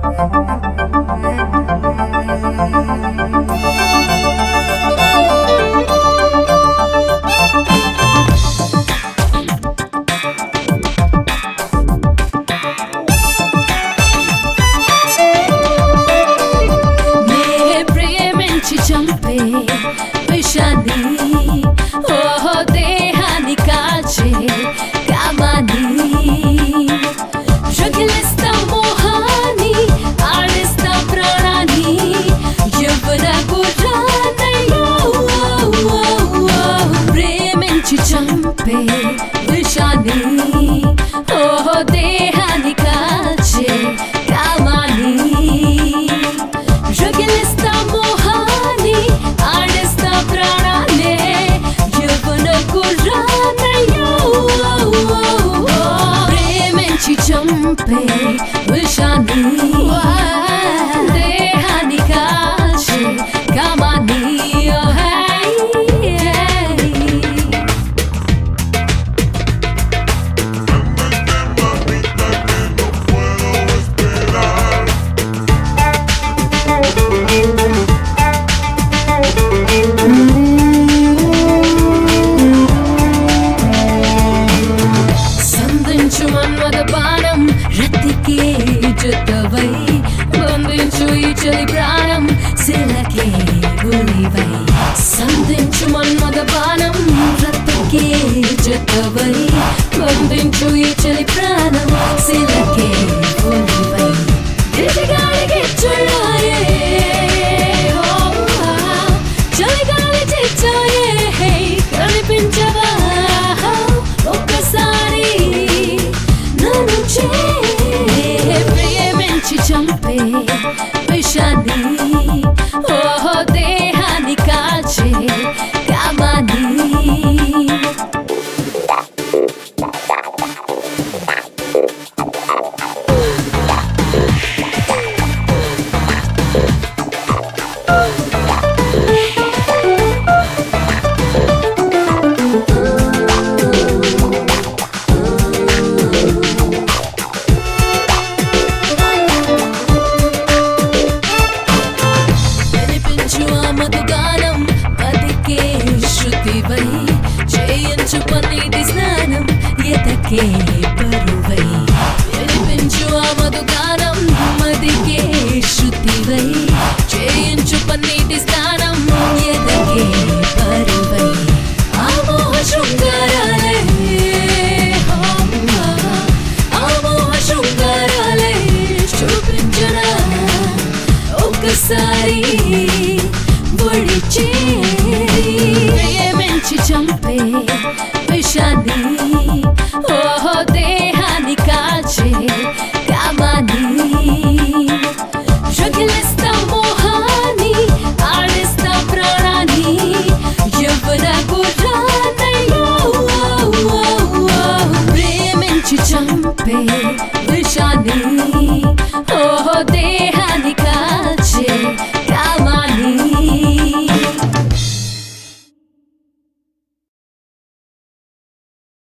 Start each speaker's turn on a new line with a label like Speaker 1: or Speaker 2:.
Speaker 1: చంపే విషాన్ని ఓహో దేహాన్ని కాల్చే కామాన్ని రగిలిస్తా మోహాన్ని ఆడిస్తా ప్రాణాన్ని యవ్వన గుర్రాన్నయ్యో ప్రేమించి చంపే విషాన్ని ఓహో దేహాన్ని కాల్చే కామాన్ని రగిలిస్తా చంపే విషాన్ని దేహాన్ని కాల్చే కామాన్ని మన్మద బాణం రతికే జుత్తవై బంధించు ఈ చలి ప్రాణం శిలకే గులివై సంధించు మన్మద బాణం రతికే జుత్తవై బంధించు ఈ చలి ప్రాణం శిలకే గులివై గిరిగాలికి చుళ్ళాయే చలిగాలి చిచ్చాయే కనిపించవా ఒక్కసారి ప్రేమించి చంపే విషాన్ని ఓహో దేహాన్ని కాల్చే కామాన్ని చేయించు పన్నీటి స్నానం ఎతకే బరువై వినిపించు ఆ మధుగానం మదికే శృతివై చేయించు పన్నీటి స్నానం ఎతకే బరువై ఆ మోహ శృంగారాలే ఆ మోహ శృంగారాలే చూపించరా ఒక్కసారి ఒడిచే ప్రేమించి చంపే